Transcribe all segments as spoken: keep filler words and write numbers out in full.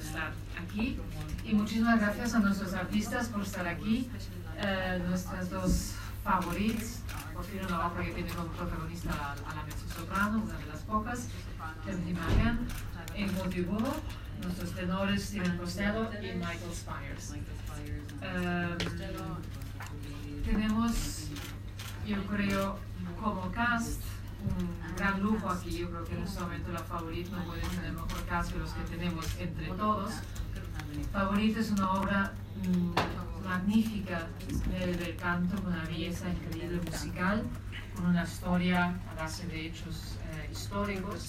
estar aquí. Y muchísimas gracias a nuestros artistas por estar aquí. Eh, nuestras dos favoritas, por fin una obra que tiene como protagonista a, a la mezzosoprano, una de las pocas, Timothy Marian, en Motivo, nuestros tenores Steven Costello y Michael Spires. Um, tenemos, yo creo, como cast, un gran lujo aquí. Yo creo que en este momento la Favorit no puede tener mejor cast que los que tenemos entre todos. Favorit es una obra mmm, magnífica del, del canto, con una belleza increíble musical, con una historia a base de hechos eh, históricos,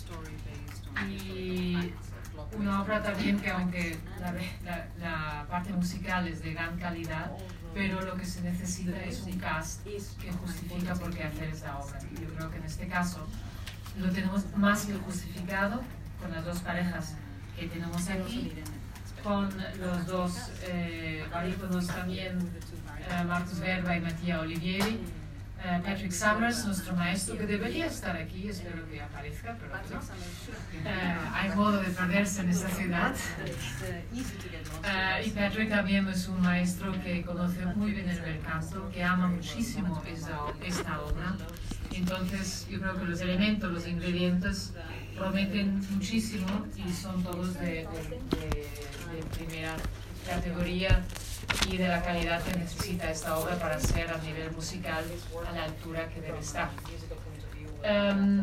y una obra también que, aunque la, la, la parte musical es de gran calidad, pero lo que se necesita es un cast que justifica por qué hacer esta obra. Y yo creo que en este caso lo tenemos más que justificado con las dos parejas que tenemos aquí, con los dos eh, barítonos también, eh, Marcus Verba y Mattia Olivieri, eh, Patrick Summers, nuestro maestro, que debería estar aquí, espero que aparezca, pero no. Eh, hay modo de perderse en esta ciudad. Eh, y Patrick también es un maestro que conoce muy bien el bel canto, que ama muchísimo esta, esta obra. Entonces yo creo que los elementos, los ingredientes prometen muchísimo y son todos de, de, de, de primera categoría y de la calidad que necesita esta obra para ser a nivel musical a la altura que debe estar. Um,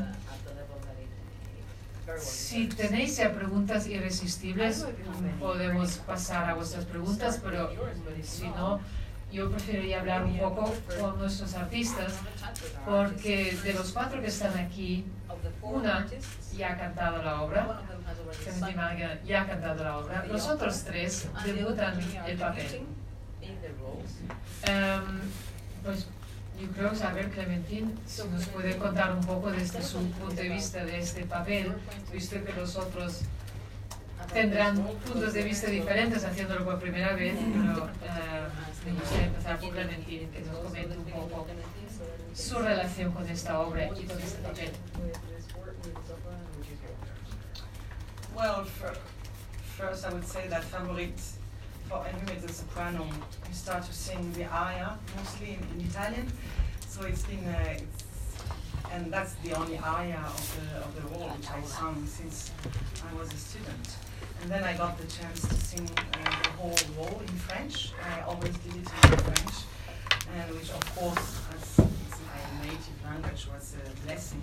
si tenéis ya preguntas irresistibles, podemos pasar a vuestras preguntas, pero si no, yo preferiría hablar un poco con nuestros artistas, porque de los cuatro que están aquí, una ya ha cantado la obra, Timothy Marian ya ha cantado la obra, los otros tres debutan el papel. Um, pues yo creo saber, Clementine, si nos puede contar un poco desde su punto de vista de este papel, visto que los otros tendrán puntos de vista diferentes haciéndolo por primera vez, pero uh, me gustaría empezar por Clementine, que nos comente un poco su relación con esta obra y con este papel. Well, for, first I would say that Favorit, for any mezzo-soprano, you start to sing the aria, mostly in, in Italian, so it's been, uh, it's, and that's the only aria of the, of the role which I sung since I was a student. And then I got the chance to sing uh, the whole role in French. I always did it in French, and which of course, as it's my native language, was a blessing.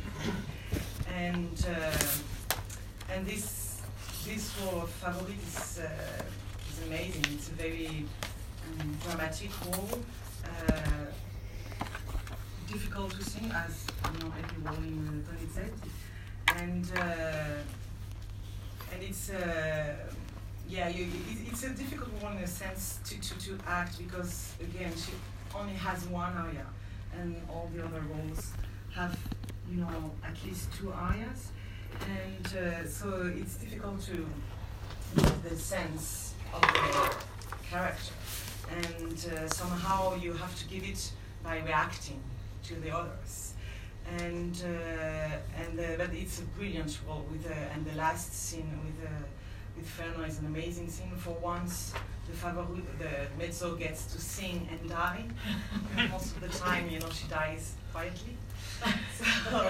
And uh, and this this role of Favorit is, uh, is amazing. It's a very um, dramatic role, uh, difficult to sing, as you know, every role in Donizetti, and uh, and it's uh, yeah, you, it, it's a difficult one in a sense to, to, to act, because again she only has one aria, and all the other roles have, you know, at least two arias. And uh, so it's difficult to get the sense of the character, and uh, somehow you have to give it by reacting to the others. And uh, and uh, but it's a brilliant role with uh, and the last scene with uh, with Ferno is an amazing scene. For once, the Favorit, the mezzo gets to sing and die. Most of the time, you know, she dies quietly. So,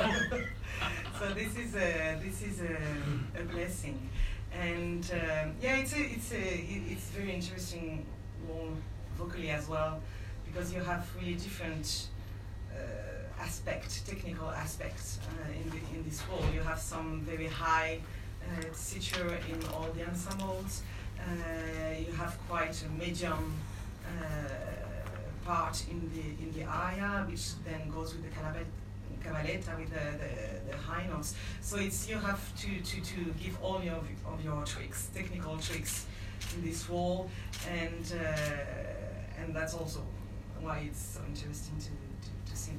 so this is a this is a, a blessing, and um, yeah, it's a it's a it's very interesting role vocally as well, because you have really different uh, aspects, technical aspects uh, in the, in this role. You have some very high uh, tessiture in all the ensembles. Uh, you have quite a medium uh, part in the in the aria, which then goes with the calabet. Cavaletta with the, the, the high notes. So it's you have to, to, to give all your of your tricks, technical tricks in this role, and uh, and that's also why it's so interesting to, to, to sing.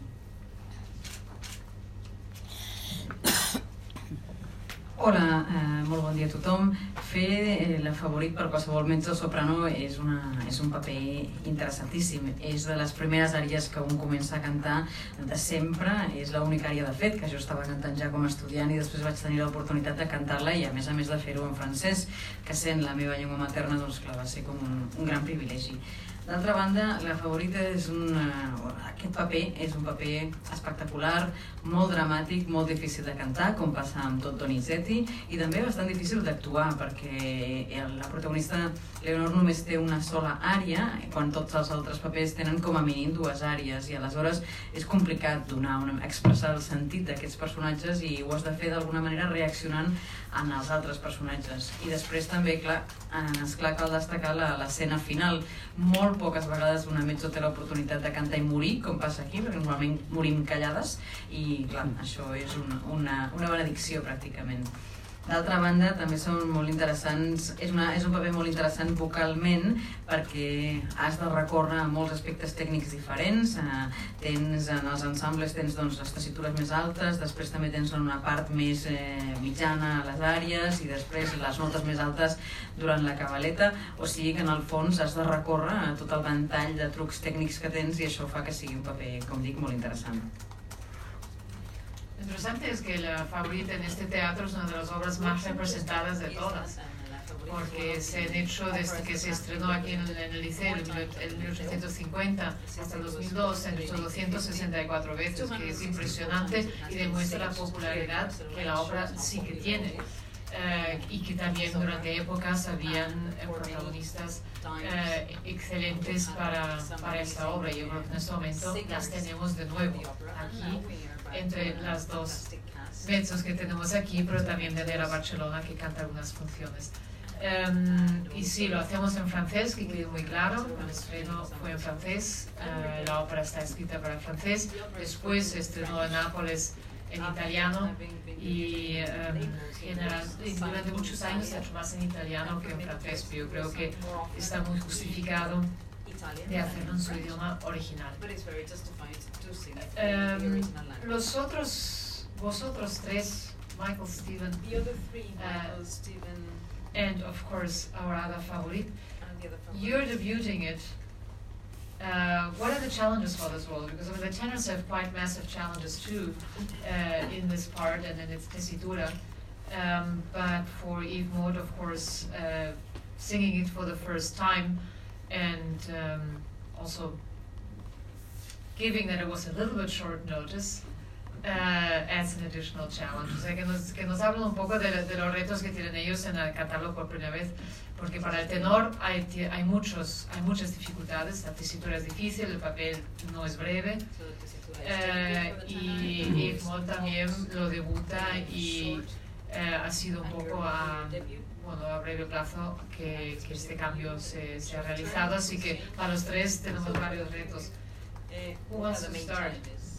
Hola, eh, molt bon dia a tothom. fer La Favorit per qualsevol mezzo-soprano és, una, és un paper interessantíssim. És de les primeres àries que un comença a cantar de sempre, és l'única ària de fet que jo estava cantant ja com a estudiant i després vaig tenir l'oportunitat de cantar-la i a més a més de fer-ho en francès, que sent la meva llengua materna, doncs clar, va ser com un, un gran privilegi. D'altra banda, La Favorita és un... aquest paper és un paper espectacular, molt dramàtic, molt difícil de cantar, com passa amb tot Donizetti, i també bastant difícil d'actuar, perquè la protagonista Leonor només té una sola ària, quan tots els altres papers tenen com a mínim dues àries, i aleshores és complicat donar una, expressar el sentit d'aquests personatges i ho has de fer d'alguna manera reaccionant en els altres personatges. I després també, clar, esclar, cal destacar l'escena final. Molt poques vegades una mezzo té l'oportunitat de cantar i morir, com passa aquí, perquè normalment morim callades, i clar, això és un, una, una benedicció pràcticament. D'altra banda, també són molt interessants, és, una, és un paper molt interessant vocalment perquè has de recórrer a molts aspectes tècnics diferents, eh, tens en els ensembles tens doncs, les tessitures més altes, després també tens una part més eh, mitjana a les àrees i després les notes més altes durant la cabaleta, o sigui que en el fons has de recórrer a tot el ventall de trucs tècnics que tens i això fa que sigui un paper, com dic, molt interessant. Lo interesante es que La Favorita en este teatro es una de las obras más representadas de todas, porque se han hecho desde que se estrenó aquí en el, en el Liceo en mil ochocientos cincuenta hasta el dos mil dos, se han hecho doscientas sesenta y cuatro veces, que es impresionante y demuestra la popularidad que la obra sí que tiene. Uh, y que también durante épocas habían eh, protagonistas uh, excelentes para, para esta obra. Yo creo que en este momento las tenemos de nuevo aquí, entre las dos mezzos que tenemos aquí, pero también de Nera Barcelona, que canta algunas funciones. Um, y sí, lo hacemos en francés, que quede muy claro, el estreno fue en francés, uh, la ópera está escrita para el francés, después se estrenó en Nápoles en italiano y um, general, durante muchos años se ha hecho más en italiano que en francés, pero yo creo que está muy justificado de hacerlo en su idioma original. Um, los otros, vosotros tres, Michael, Steven, uh, and of course our other favorite, you're debuting it. Uh, what are the challenges for this role? Because I mean, the tenors have quite massive challenges too uh, in this part and in its tessitura. Um, but for Yves Maud, of course, uh, singing it for the first time and um, also giving that it was a little bit short notice uh, adds an additional challenge. O sea, que nos, que nos hablan un poco de, de los retos que tienen ellos en cantarlo por primera vez. Porque para el tenor hay, hay, muchos, hay muchas dificultades, la tesitura es difícil, el papel no es breve, eh, y Yves Maud también lo debuta y eh, ha sido un poco a, bueno, a breve plazo que, que este cambio se, se ha realizado, así que para los tres tenemos varios retos. Who wants to start?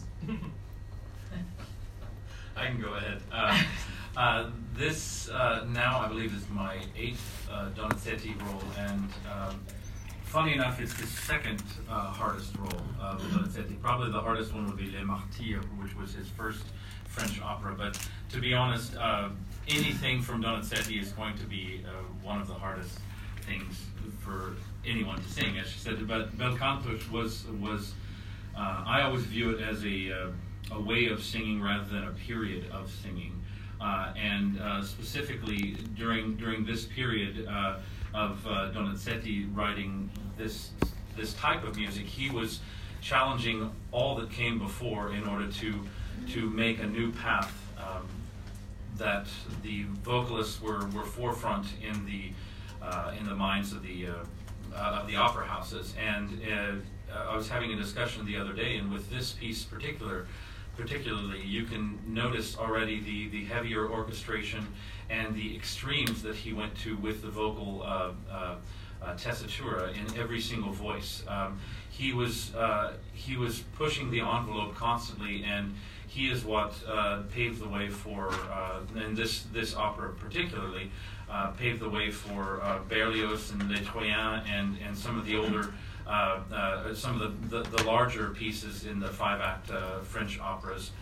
I can go ahead. Uh, uh, this uh, now, I believe, is my eighth uh, Donizetti role, and um, funny enough, it's the second uh, hardest role of Donizetti. Probably the hardest one would be Les Martyrs, which was his first French opera. But to be honest, uh, anything from Donizetti is going to be uh, one of the hardest things for anyone to sing, as she said. But Bel Canto was was uh, I always view it as a uh, a way of singing rather than a period of singing, uh, and uh, specifically during during this period uh, of uh, Donizetti writing this this type of music, he was challenging all that came before in order to to make a new path um, that the vocalists were, were forefront in the uh, in the minds of the uh, uh, of the opera houses. And uh, I was having a discussion the other day, and with this piece particular. Particularly, you can notice already the, the heavier orchestration and the extremes that he went to with the vocal uh, uh, uh, tessitura in every single voice. Um, he was uh, he was pushing the envelope constantly, and he is what uh, paved the way for, uh, and this this opera particularly uh, paved the way for uh, Berlioz and Les Troyens and and some of the older. Uh, uh, some of the, the, the larger pieces in the five-act uh, French operas.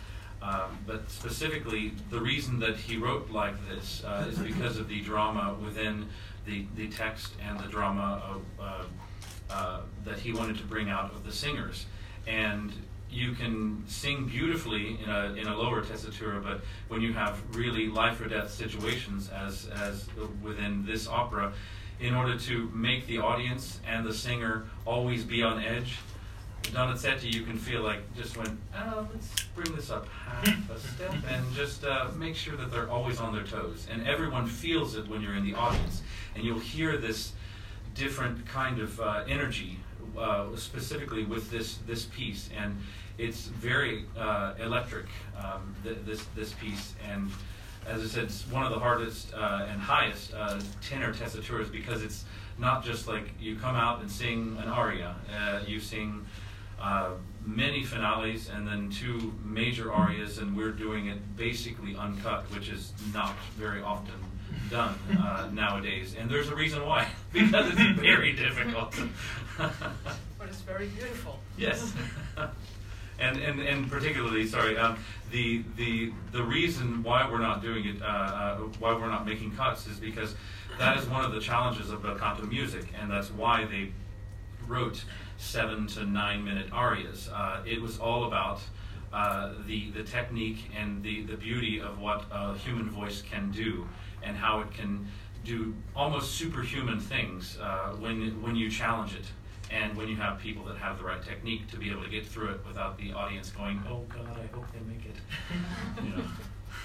Um, but specifically, the reason that he wrote like this uh, is because of the drama within the, the text and the drama of, uh, uh, that he wanted to bring out of the singers. And you can sing beautifully in a in a lower tessitura, but when you have really life or death situations, as as within this opera, in order to make the audience and the singer always be on edge, Donizetti, you can feel like just went, oh, let's bring this up half a step and just uh, make sure that they're always on their toes. And everyone feels it when you're in the audience. And you'll hear this different kind of uh, energy, uh, specifically with this, this piece. And it's very uh, electric, um, th this, this piece. And as I said, it's one of the hardest uh, and highest uh, tenor tessituras, because it's not just like you come out and sing an aria. Uh, you sing uh, many finales and then two major arias, and we're doing it basically uncut, which is not very often done uh, nowadays. And there's a reason why, because it's very difficult. But it's very beautiful. Yes. And, and, and particularly, sorry, um, the, the, the reason why we're not doing it, uh, uh, why we're not making cuts, is because that is one of the challenges of bel canto music, and that's why they wrote seven to nine minute arias. Uh, it was all about uh, the, the technique and the, the beauty of what a human voice can do, and how it can do almost superhuman things uh, when, when you challenge it. And when you have people that have the right technique to be able to get through it without the audience going, oh God, I hope they make it. You know.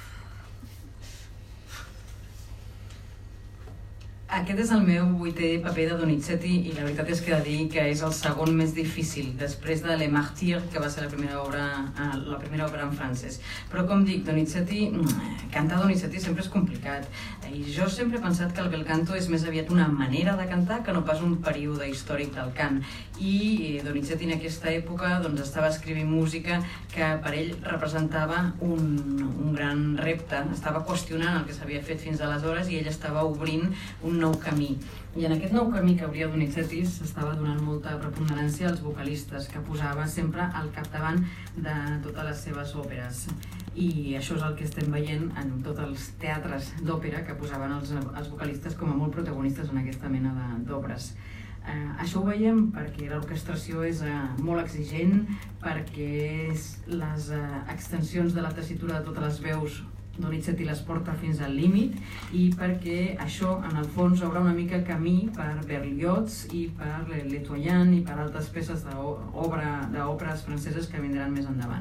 Aquest és el meu vuitè paper de Donizetti, i la veritat és que he de dir que és el segon més difícil, després de Les Martyrs, que va ser la primera obra, la primera obra en francès. Però com dic, Donizetti, cantar Donizetti sempre és complicat. I jo sempre he pensat que el bel canto és més aviat una manera de cantar que no pas un període històric del cant. I Donizetti en aquesta època doncs, estava escrivint música que per ell representava un, un gran repte, estava qüestionant el que s'havia fet fins aleshores, i ell estava obrint un nou camí. I en aquest nou camí que obria Donizetti s'estava donant molta preponderància als vocalistes, que posava sempre al capdavant de totes les seves òperes. I això és el que estem veient en tots els teatres d'òpera, que posaven els, els vocalistes com a molt protagonistes en aquesta mena d'obres. Eh, això ho veiem perquè l'orquestració és eh, molt exigent, perquè les eh, extensions de la tessitura de totes les veus Donizetti les porta fins al límit, i perquè això, en el fons, obre una mica camí per Berlioz i per Letoyan i per altres peces d'òperes franceses que vindran més endavant.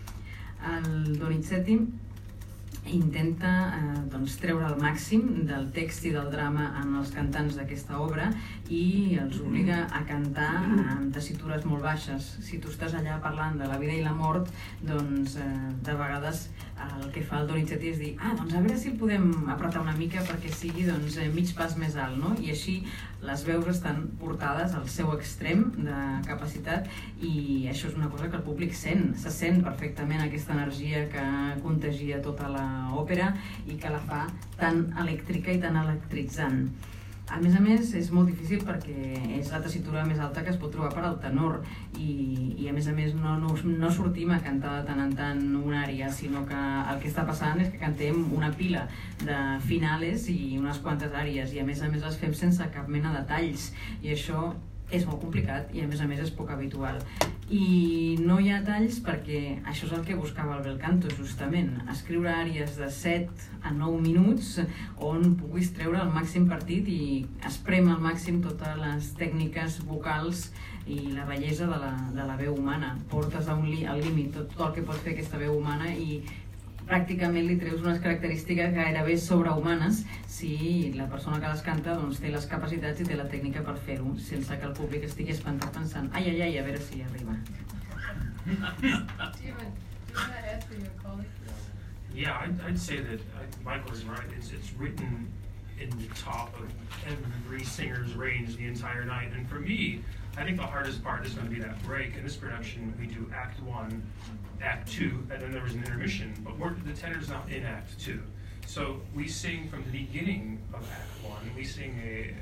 El Donizetti intenta eh, doncs, treure el màxim del text i del drama en els cantants d'aquesta obra, i els obliga a cantar amb tessitures molt baixes. Si tu estàs allà parlant de la vida i la mort, doncs eh, de vegades el que fa el Donizetti és dir, ah, doncs a veure si el podem apretar una mica perquè sigui doncs, mig pas més alt, no? I així les veus estan portades al seu extrem de capacitat, i això és una cosa que el públic sent, se sent perfectament aquesta energia que contagia tota l'òpera i que la fa tan elèctrica i tan electritzant. A més a més, és molt difícil perquè és la tessitura més alta que es pot trobar per al tenor, i, i a més a més no, no, no sortim a cantar de tant en tant una ària, sinó que el que està passant és que cantem una pila de finales i unes quantes àries, i a més a més les fem sense cap mena de talls, i això és molt complicat i a més a més és poc habitual. I no hi ha talls perquè això és el que buscava el bel canto, justament, escriure àries de set a nou minuts on puguis treure el màxim partit i esprem al màxim totes les tècniques vocals i la bellesa de la, de la veu humana. Portes a un li, al límit tot, tot el que pot fer aquesta veu humana, i pràcticament li treus unes característiques gairebé sobrehumanes si la persona que les canta doncs, té les capacitats i té la tècnica per fer-ho, sense que el públic estigui espantat pensant ai, ai, ai, a veure si arriba. Yeah, I'd, I'd say that uh, Michael is right. It's, it's written in the top of every singer's range the entire night. And for me, I think the hardest part is going to be that break. In this production, we do Act One, Act Two, and then there was an intermission. But we're, the tenor's not in Act Two. So we sing from the beginning of Act One. We sing a,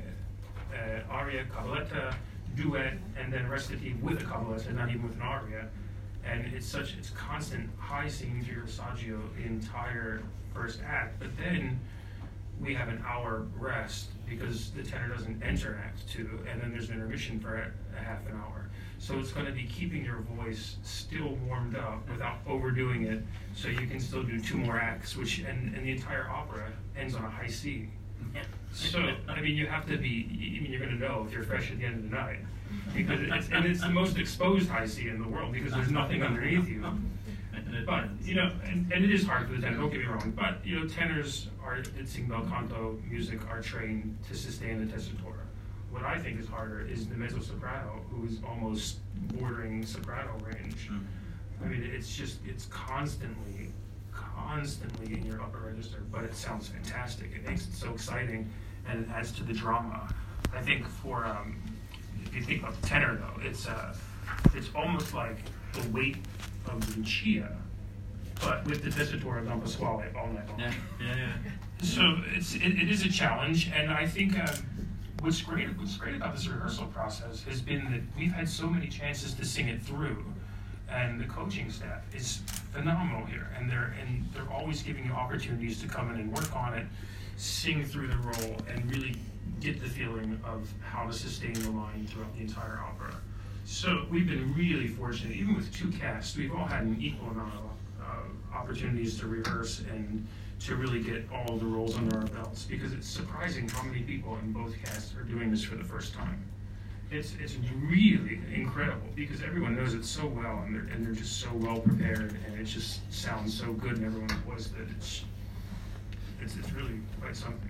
a aria, cabaletta, duet, and then recitative with a cabaletta, not even with an aria. And it's such, it's constant high singing through your Asagio the entire first act, but then we have an hour rest because the tenor doesn't enter act two, and then there's an intermission for a, a half an hour. So it's going to be keeping your voice still warmed up without overdoing it, so you can still do two more acts, which, and, and the entire opera ends on a high C. So, I mean, you have to be, I mean, you're going to know if you're fresh at the end of the night. Because it's, and it's the most exposed high C in the world because there's nothing underneath you. But, you know, and, and it is hard for the tenor, don't get me wrong, but, you know, tenors are, that sing bel canto music are trained to sustain the tessitura. What I think is harder is the mezzo-soprano, who is almost bordering soprano range. I mean, it's just, it's constantly, constantly in your upper register, but it sounds fantastic. It makes it so exciting, and it adds to the drama. I think for, um, if you think about the tenor, though, it's uh, it's almost like the weight of Lucia, but with the tessitura Don Pasquale all night long. Yeah, yeah, yeah. So it's it, it is a challenge, and I think uh, what's great what's great about this rehearsal process has been that we've had so many chances to sing it through, and the coaching staff is phenomenal here, and they're and they're always giving you opportunities to come in and work on it, sing through the role, and really get the feeling of how to sustain the line throughout the entire opera. So we've been really fortunate, even with two casts, we've all had an equal amount of uh, opportunities to rehearse and to really get all the roles under our belts, because it's surprising how many people in both casts are doing this for the first time. It's it's really incredible because everyone knows it so well, and they're, and they're just so well prepared, and it just sounds so good in everyone's voice that it's, it's, it's really quite something.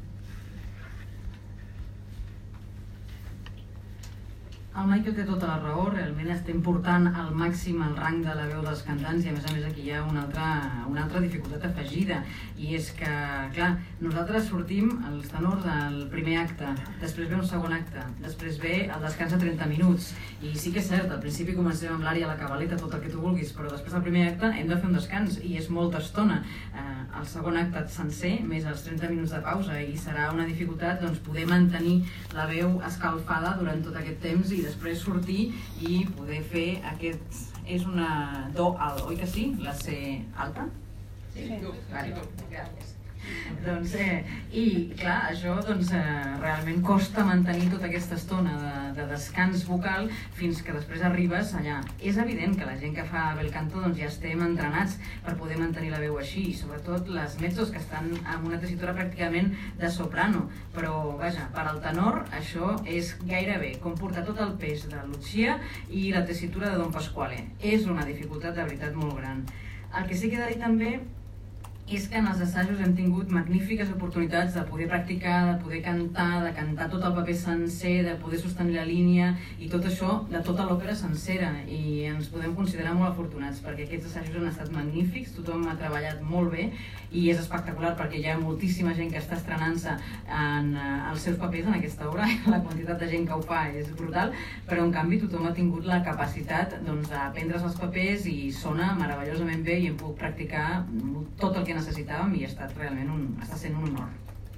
El Michael té tota la raó, realment estem portant al màxim el rang de la veu dels cantants i a més a més aquí hi ha una altra, una altra dificultat afegida i és que, clar, nosaltres sortim els tenors al primer acte, després ve un segon acte, després ve el descans de trenta minuts i sí que és cert, al principi comencem amb l'ària, la cabaleta, tot el que tu vulguis, però després del primer acte hem de fer un descans i és molta estona. Eh, el segon acte sencer, més els trenta minuts de pausa i serà una dificultat doncs, poder mantenir la veu escalfada durant tot aquest temps i després sortir i poder fer aquest... És una do alt, oi que sí? La C alta? Sí. Vale. Gràcies. Doncs, eh, I clar, això doncs, eh, realment costa mantenir tota aquesta estona de, de descans vocal fins que després arribes allà. És evident que la gent que fa bel canto doncs, ja estem entrenats per poder mantenir la veu així, i sobretot les mezzos que estan amb una tessitura pràcticament de soprano, però vaja, per al tenor això és gairebé com portar tot el pes de Lucia i la tessitura de Don Pasquale. És una dificultat de veritat molt gran. El que sí que he de dir també és que en els assajos hem tingut magnífiques oportunitats de poder practicar, de poder cantar, de cantar tot el paper sencer, de poder sostenir la línia i tot això de tota l'òpera sencera, i ens podem considerar molt afortunats perquè aquests assajos han estat magnífics, tothom ha treballat molt bé i és espectacular perquè hi ha moltíssima gent que està estrenant-se en uh, els seus papers en aquesta obra, la quantitat de gent que ho fa és brutal, però en canvi tothom ha tingut la capacitat doncs, d'aprendre's els papers i sona meravellosament bé i hem pogut practicar tot el que necessitàvem i ha estat realment un, està sent un honor.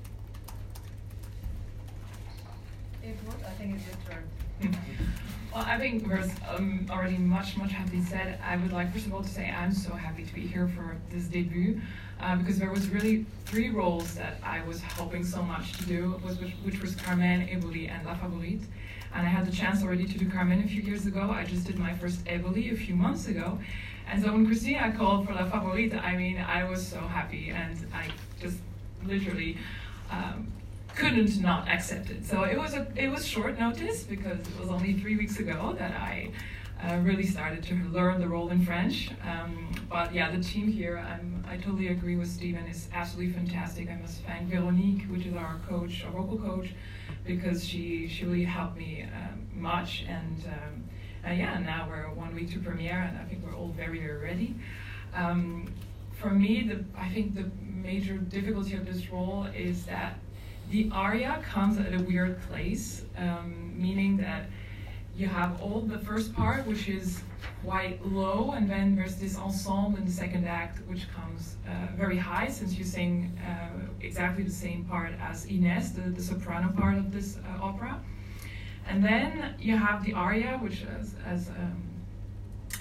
I think it's your turn. Well, I think there's um, already much, much has been said. I would like, first of all, to say I'm so happy to be here for this debut uh, because there was really three roles that I was hoping so much to do, was, which, which was Carmen, Éboli, and La Favorite. And I had the chance already to do Carmen a few years ago. I just did my first Éboli a few months ago. And so when Christina called for La Favorite, I mean, I was so happy, and I just literally um, couldn't not accept it. So it was a it was short notice because it was only three weeks ago that I uh, really started to learn the role in French. Um, but yeah, the team here, I'm, I totally agree with Steven, is absolutely fantastic. I must thank Veronique, which is our coach, our vocal coach, because she she really helped me um, much. And um, Uh, yeah, now we're one week to premiere, and I think we're all very, very ready. Um, for me, the, I think the major difficulty of this role is that the aria comes at a weird place, um, meaning that you have all the first part, which is quite low, and then there's this ensemble in the second act, which comes uh, very high, since you sing uh, exactly the same part as Inés, the, the soprano part of this uh, opera. And then you have the aria, which, as, as um,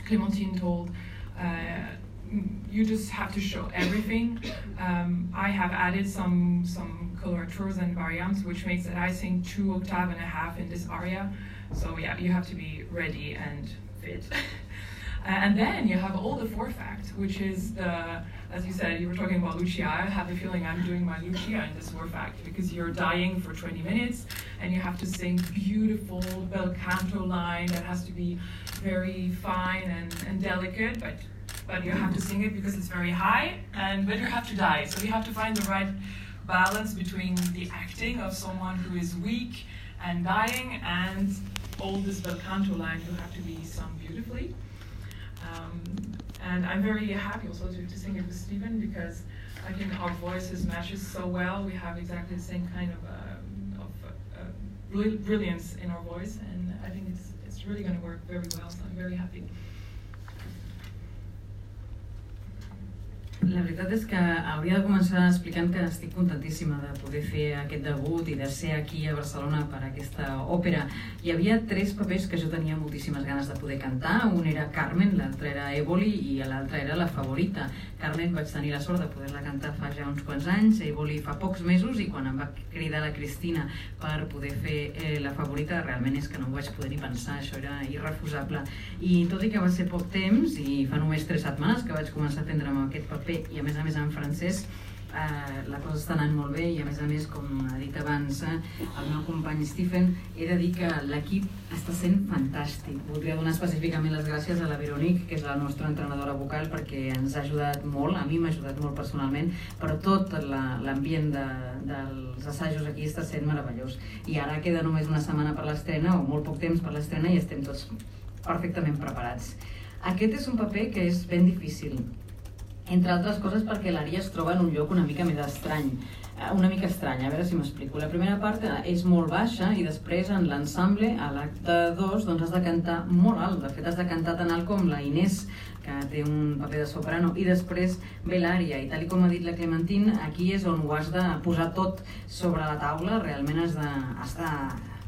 Clémentine told, uh, you just have to show everything. Um, I have added some some coloratures and variants, which makes that I sing two octaves and a half in this aria. So yeah, you have to be ready and fit. And then you have all the fourth act, which is the, as you said, you were talking about Lucia. I have a feeling I'm doing my Lucia in this fourth act because you're dying for twenty minutes and you have to sing beautiful bel canto line that has to be very fine and, and delicate, but but you have to sing it because it's very high, and but you have to die. So you have to find the right balance between the acting of someone who is weak and dying and all this bel canto line you have to be sung beautifully. Um, and I'm very happy also to, to sing it with Stephen because I think our voices matches so well. We have exactly the same kind of, uh, of uh, brilliance in our voice, and I think it's it's really going to work very well. So I'm very happy. La veritat és que hauria de començar explicant que estic contentíssima de poder fer aquest debut i de ser aquí a Barcelona per aquesta òpera. Hi havia tres papers que jo tenia moltíssimes ganes de poder cantar. Un era Carmen, l'altre era Éboli i l'altre era La Favorita. Carmen vaig tenir la sort de poder-la cantar fa ja uns quants anys, Éboli fa pocs mesos, i quan em va cridar la Cristina per poder fer eh, La Favorita, realment és que no ho vaig poder ni pensar, això era irrefusable. I tot i que va ser poc temps, i fa només tres setmanes que vaig començar a prendre amb aquest paper, i a més a més en francès, eh, la cosa està anant molt bé, i a més a més, com ha dit abans eh, el meu company Stephen, he de dir que l'equip està sent fantàstic. Voldria donar específicament les gràcies a la Veronique, que és la nostra entrenadora vocal, perquè ens ha ajudat molt, a mi m'ha ajudat molt personalment, però tot l'ambient de, dels assajos aquí està sent meravellós. I ara queda només una setmana per l'estrena, o molt poc temps per l'estrena, i estem tots perfectament preparats. Aquest és un paper que és ben difícil, entre altres coses perquè l'ària es troba en un lloc una mica més estrany, una mica estrany, a veure si m'explico. La primera part és molt baixa i després en l'ensemble, a l'acte dos, doncs has de cantar molt alt. De fet, has de cantar tan alt com la Inés, que té un paper de soprano, i després ve l'ària, i tal com ha dit la Clémentine, aquí és on ho has de posar tot sobre la taula, realment has de, has de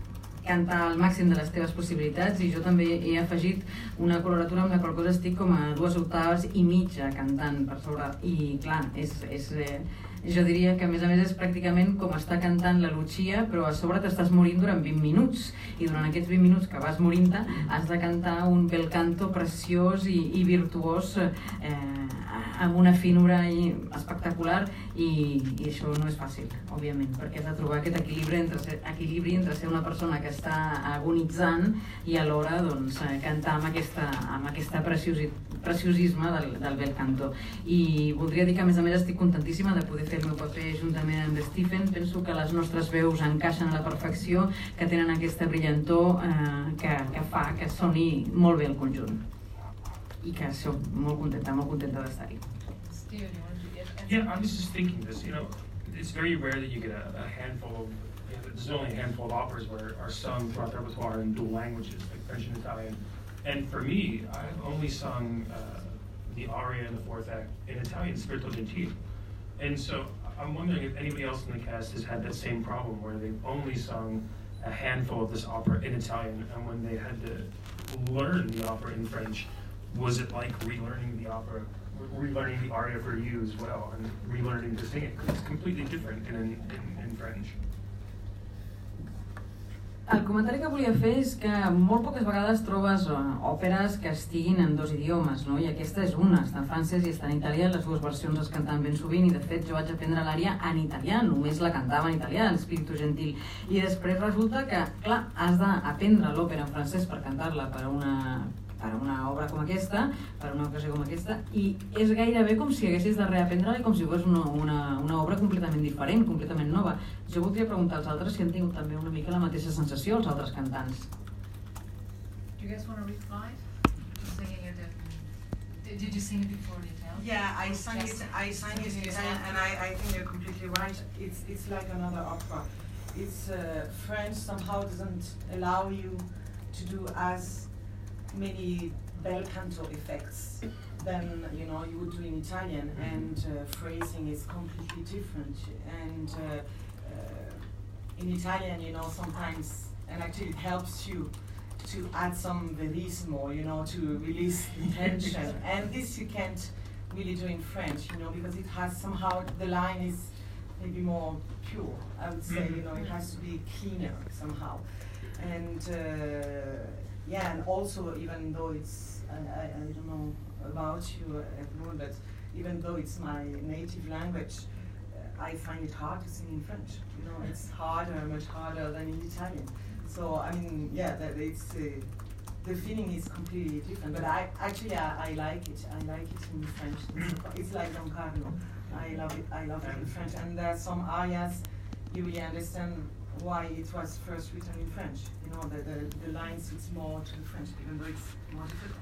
cantar al màxim de les teves possibilitats, i jo també he afegit una coloratura amb la qual cosa estic com a dues octaves i mitja cantant per sobre, i clar, és, és, eh, jo diria que a més a més és pràcticament com estar cantant la Lucia, però a sobre t'estàs morint durant vint minuts, i durant aquests vint minuts que vas morint-te has de cantar un bel canto preciós i, i virtuós, eh, amb una finura espectacular, i, i això no és fàcil, òbviament, perquè has de trobar aquest equilibri entre ser, equilibri entre ser una persona que està agonitzant i alhora doncs, cantar amb aquesta, amb aquesta preciosi, preciosisme del, del bel canto. I voldria dir que a més a més estic contentíssima de poder fer el meu paper juntament amb Stephen. Penso que les nostres veus encaixen a la perfecció, que tenen aquesta brillantor eh, que, que fa que soni molt bé el conjunt. I que soc molt contenta, molt contenta d'estar-hi. Yeah, I was just thinking this, you know, it's very rare that you get a, a handful of, you know, there's only a handful of operas where are sung throughout the repertoire in dual languages, like French and Italian. And for me, I've only sung uh, the aria in the fourth act in Italian, Spirito Gentile. And so I'm wondering if anybody else in the cast has had that same problem where they've only sung a handful of this opera in Italian, and when they had to learn the opera in French, was it like relearning the opera, relearning the aria for you as well, and relearning to sing it, because it's completely different in, in, in French? El comentari que volia fer és que molt poques vegades trobes òperes que estiguin en dos idiomes, no? I aquesta és una, està en francès i està en italià, les dues versions es canten ben sovint, i de fet jo vaig aprendre l'ària en italià, només la cantava en italià, el Spirito Gentil, i després resulta que, clar, has d'aprendre l'òpera en francès per cantar-la per una per una obra com aquesta, per una ocasió com aquesta, i és gairebé com si haguessis de reaprendre-la i com si fos una, una, una obra completament diferent, completament nova. Jo voldria preguntar als altres si han tingut també una mica la mateixa sensació, els altres cantants. Do you guys want to reply? Singing it in, did you sing it before in Italian? Yeah, I sang it. I sang it in Italian, and I, I think you're completely right. It's it's like another opera. It's uh, French somehow doesn't allow you to do as many bel canto effects than you know you would do in Italian, and uh, phrasing is completely different. And uh, uh, in Italian, you know, sometimes, and actually it helps you to add some verismo, you know, to release the tension. And this you can't really do in French, you know, because it has somehow, the line is maybe more pure, I would say, you know, it has to be cleaner somehow. And uh, yeah, and also even though it's, I, I, I don't know about you, everyone, but even though it's my native language, uh, I find it hard to sing in French. You know, it's harder, much harder than in Italian. So I mean, yeah, that it's uh, the feeling is completely different. But I actually I, I like it. I like it in French. It's, it's like Don Carlo. I love it. I love it in French. And there are some arias you really understand why it was first written in French. You know, the the, the line suits more to French, even though it's more difficult.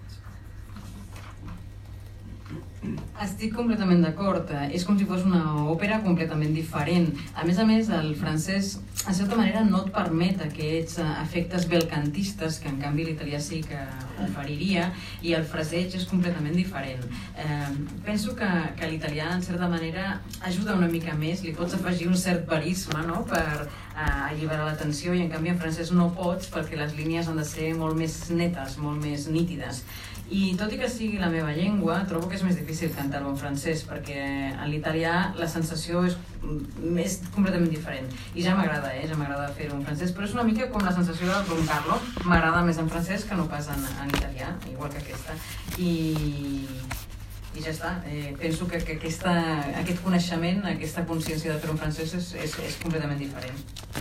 Estic completament d'acord, és com si fos una òpera completament diferent. A més a més, el francès, en certa manera, no et permet aquests efectes belcantistes que en canvi l'italià sí que oferiria, i el fraseig és completament diferent. Eh, penso que, que l'italià, en certa manera, ajuda una mica més, li pots afegir un cert verisme, no?, per eh, alliberar la tensió, i en canvi en francès no pots perquè les línies han de ser molt més netes, molt més nítides. I tot i que sigui la meva llengua, trobo que és més difícil cantar-ho en francès, perquè en l'italià la sensació és, és completament diferent. I ja m'agrada, eh? Ja m'agrada fer-ho en francès, però és una mica com la sensació de Don Carlo. M'agrada més en francès que no pas en, en italià, igual que aquesta. I, i ja està. Eh, penso que, que aquesta, aquest coneixement, aquesta consciència de fer-ho en francès és, és, és completament diferent.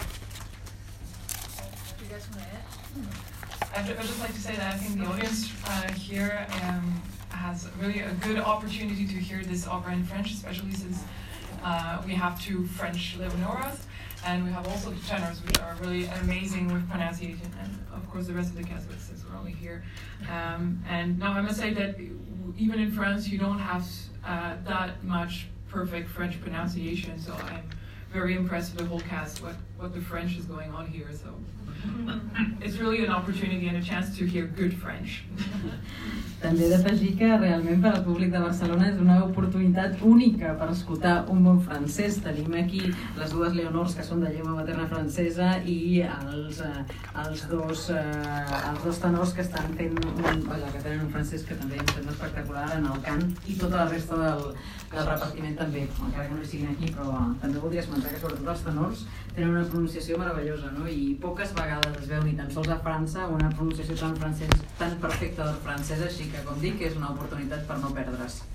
I'd just like to say that I think the audience uh, here um, has really a good opportunity to hear this opera in French, especially since uh, we have two French leonoras, and we have also the tenors, which are really amazing with pronunciation, and of course the rest of the cast, since we're only here. Um, and now I must say that even in France, you don't have uh, that much perfect French pronunciation, so I'm very impressed with the whole cast, what, what the French is going on here. So it's really an opportunity and a chance to hear good French. També he d'afegir que realment per al públic de Barcelona és una oportunitat única per escoltar un bon francès. Tenim aquí les dues Leonors que són de llengua materna francesa i els, eh, els, dos, eh, els dos tenors que estan fent un, vaja, que tenen un francès que també em sembla espectacular en el cant, i tota la resta del, del repartiment també, encara que no hi siguin aquí, però també voldria esmentar que sobretot els tenors tenen una pronunciació meravellosa, no? I poques vegades es veu ni tan sols a França una pronunciació tan, francès, tan perfecta del francès, així que com dic és una oportunitat per no perdre's.